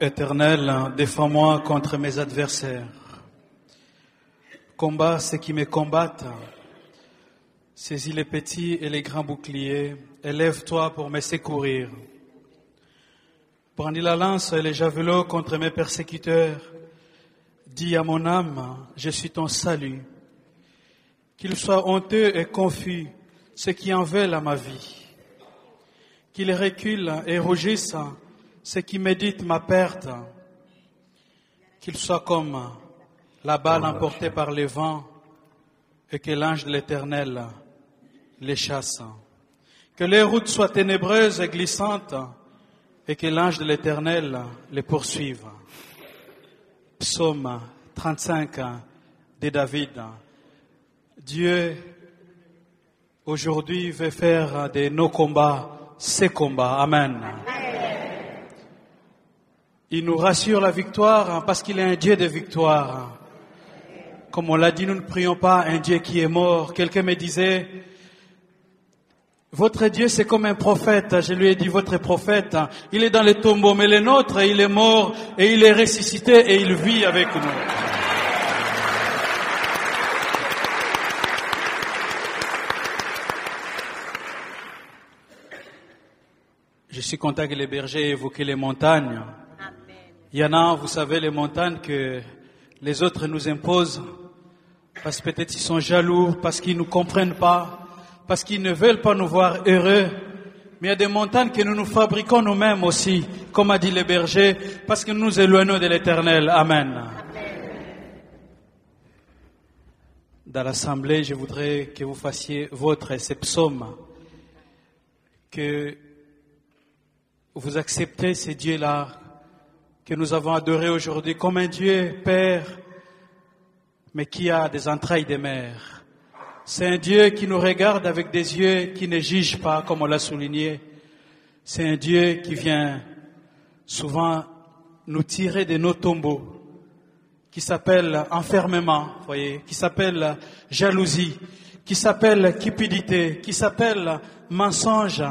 Éternel, défends-moi contre mes adversaires. Combat ceux qui me combattent. Saisis les petits et les grands boucliers. Élève-toi pour me secourir. Brandis la lance et les javelots contre mes persécuteurs. Dis à mon âme, je suis ton salut. Qu'ils soient honteux et confus, ceux qui en veulent à ma vie. Qu'ils reculent et rougissent, ceux qui méditent ma perte. Qu'ils soient comme la balle emportée par les vents et que l'ange de l'Éternel les chasse. Que les routes soient ténébreuses et glissantes et que l'ange de l'Éternel les poursuive. Psaume 35 de David. Dieu, aujourd'hui, veut faire de nos combats ses combats. Amen. Il nous rassure la victoire parce qu'il est un Dieu de victoire. Comme on l'a dit, nous ne prions pas un Dieu qui est mort. Quelqu'un me disait, votre Dieu c'est comme un prophète. Je lui ai dit, votre prophète, il est dans les tombeaux, mais le nôtre, il est mort et il est ressuscité et il vit avec nous. Je suis content que les bergers aient évoqué les montagnes. Il y en a, vous savez, les montagnes que les autres nous imposent, parce que peut-être ils sont jaloux, parce qu'ils ne nous comprennent pas, parce qu'ils ne veulent pas nous voir heureux. Mais il y a des montagnes que nous nous fabriquons nous-mêmes aussi, comme a dit le berger, parce que nous nous éloignons de l'Éternel. Amen. Dans l'assemblée, je voudrais que vous fassiez votre ces psaumes, que vous acceptez ces dieux-là que nous avons adorés aujourd'hui comme un Dieu Père, mais qui a des entrailles de mère. C'est un Dieu qui nous regarde avec des yeux qui ne jugent pas, comme on l'a souligné. C'est un Dieu qui vient souvent nous tirer de nos tombeaux, qui s'appelle enfermement, voyez, qui s'appelle jalousie, qui s'appelle cupidité, qui s'appelle mensonge.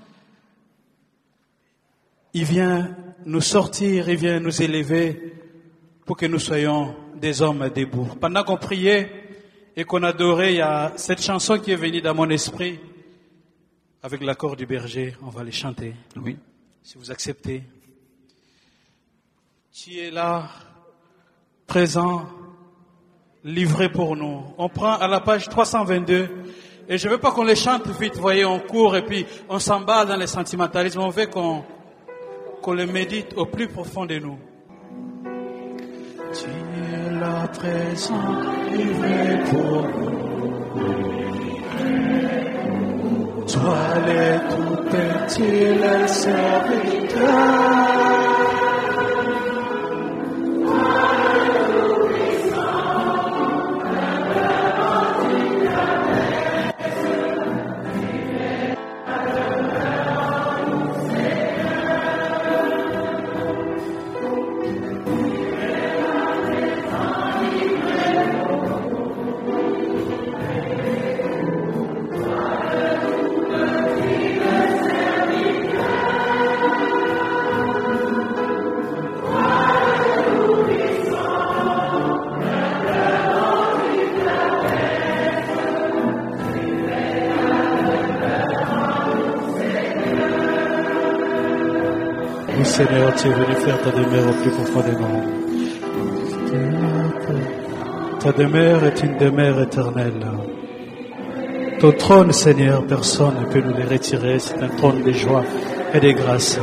Il vient nous sortir, il vient nous élever pour que nous soyons des hommes debout. Pendant qu'on priait et qu'on adorait, il y a cette chanson qui est venue dans mon esprit avec l'accord du berger. On va les chanter. Oui. Si vous acceptez. Tu es là, présent, livré pour nous. On prend à la page 322 et je veux pas qu'on les chante vite, vous voyez, on court et puis on s'emballe dans les sentimentalismes. On veut qu'on le médite au plus profond de nous. Tu es là présent, livré pour nous. Toi les tout petits, les serviteurs. Seigneur, tu es venu faire ta demeure au plus profondément. Ta demeure est une demeure éternelle. Ton trône, Seigneur, personne ne peut nous les retirer. C'est un trône de joie et de grâce.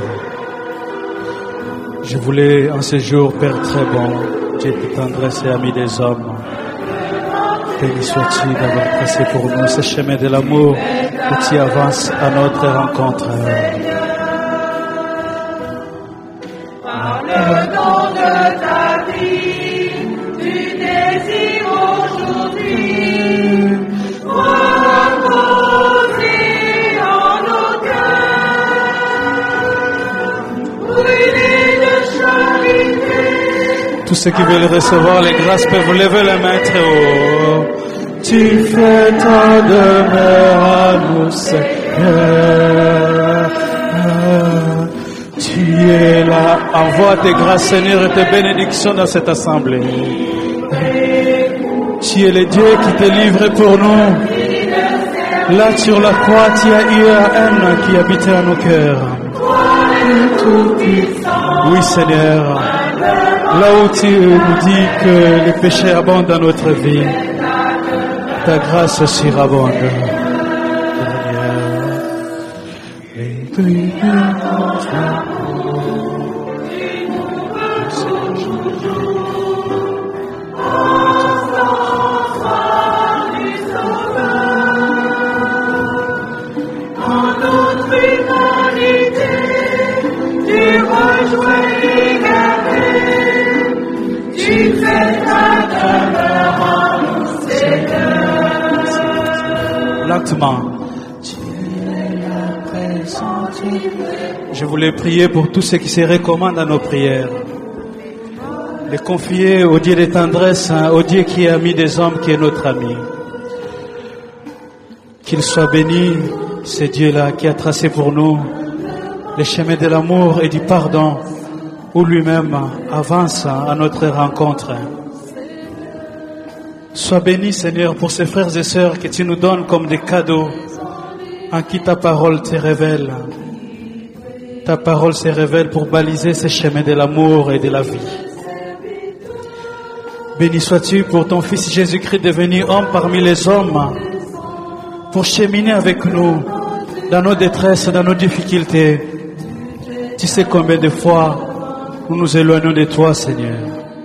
Je voulais en ce jour, Père très bon, Dieu de tendresse et ami des hommes, béni sois-tu d'avoir passé pour nous ce chemin de l'amour où tu avances à notre rencontre. Le nom de ta vie, tu désires aujourd'hui reposer en nos cœurs, brûler de charité. Tous ceux qui veulent recevoir les grâces peuvent lever la main très haut. Tu fais ta demeure à nous, Seigneur. Tu es là, envoie tes grâces, Seigneur, et tes bénédictions dans cette assemblée. Tu es le Dieu qui t'est livré pour nous. Là sur la croix, tu as eu la haine qui habitait à nos cœurs. Oui, Seigneur, là où tu nous dis que les péchés abondent dans notre vie, ta grâce surabonde. Lentement. Je voulais prier pour tous ceux qui se recommandent à nos prières. Les confier au Dieu de tendresse, au Dieu qui est ami des hommes, qui est notre ami. Qu'il soit béni, ce Dieu-là qui a tracé pour nous les chemins de l'amour et du pardon, où lui-même avance à notre rencontre. Sois béni, Seigneur, pour ces frères et sœurs que tu nous donnes comme des cadeaux, en qui ta parole te révèle. Ta parole se révèle pour baliser ces chemins de l'amour et de la vie. Béni sois-tu pour ton Fils Jésus-Christ devenu homme parmi les hommes, pour cheminer avec nous dans nos détresses, dans nos difficultés. Tu sais combien de fois nous nous éloignons de toi, Seigneur.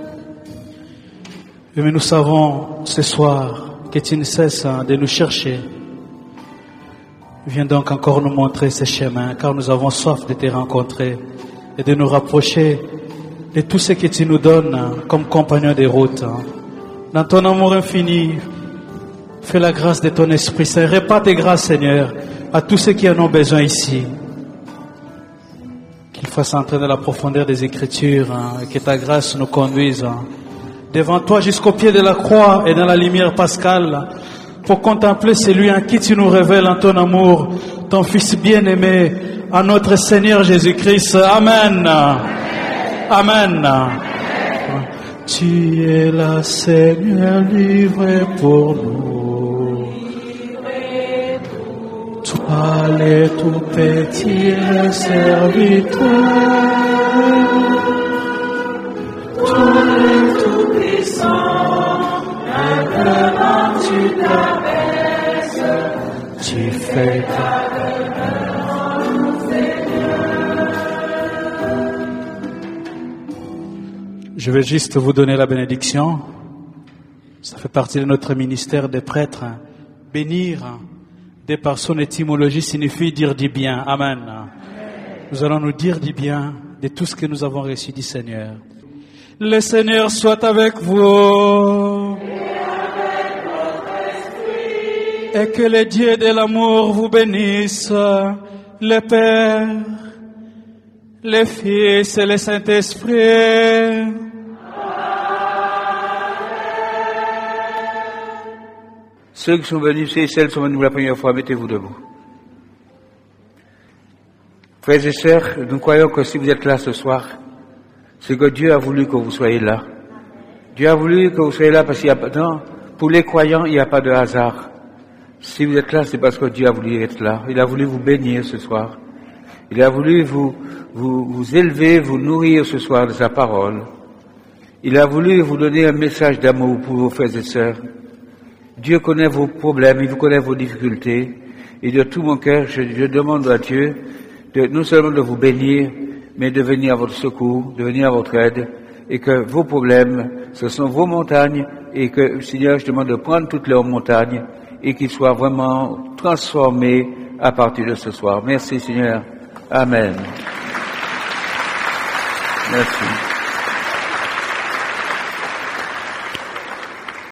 Mais nous savons ce soir que tu ne cesses de nous chercher. Viens donc encore nous montrer ces chemins, car nous avons soif de te rencontrer et de nous rapprocher de tout ce que tu nous donnes comme compagnons de route. Dans ton amour infini, fais la grâce de ton Esprit Saint. Répand tes grâces, Seigneur, à tous ceux qui en ont besoin ici. Qu'ils fassent entrer dans la profondeur des Écritures et que ta grâce nous conduise devant toi jusqu'au pied de la croix et dans la lumière pascale pour contempler celui en qui tu nous révèles en ton amour, ton Fils bien-aimé, à notre Seigneur Jésus-Christ. Amen. Amen. Tu es là, Seigneur, livré pour nous. Toi, les tout petits serviteurs. Toi, les tout puissants, maintenant tu t'abaisses. Tu fais ta Je vais juste vous donner la bénédiction. Ça fait partie de notre ministère des prêtres. Bénir, de par son étymologie, signifie dire du bien. Amen. Nous allons nous dire du bien de tout ce que nous avons reçu du Seigneur. Le Seigneur soit avec vous. Et que le Dieu de l'amour vous bénisse, le Père, le Fils et le Saint-Esprit. Ceux qui sont venus, ceux et celles qui sont venus pour la première fois, mettez-vous debout. Frères et sœurs, nous croyons que si vous êtes là ce soir, c'est que Dieu a voulu que vous soyez là. Dieu a voulu que vous soyez là parce qu'il n'y a pas, non, pour les croyants, il n'y a pas de hasard. Si vous êtes là, c'est parce que Dieu a voulu être là. Il a voulu vous bénir ce soir. Il a voulu vous élever, vous nourrir ce soir de sa parole. Il a voulu vous donner un message d'amour pour vos frères et sœurs. Dieu connaît vos problèmes, il vous connaît vos difficultés. Et de tout mon cœur, je demande à Dieu non seulement de vous bénir, mais de venir à votre secours, de venir à votre aide, et que vos problèmes, ce sont vos montagnes, et que, Seigneur, je demande de prendre toutes leurs montagnes, et qu'ils soient vraiment transformés à partir de ce soir. Merci, Seigneur. Amen. Merci.